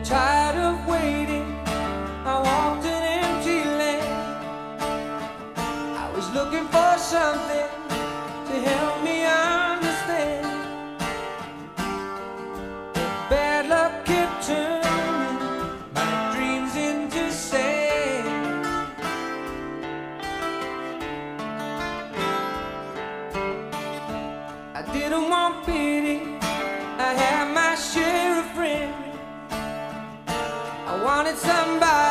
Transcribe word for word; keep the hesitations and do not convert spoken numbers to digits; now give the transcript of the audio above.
tired of waiting, I walked an empty land. I was looking for something to help me understand. But bad luck kept turning my dreams into sand. I didn't want pity, I had my share of friends. I wanted somebody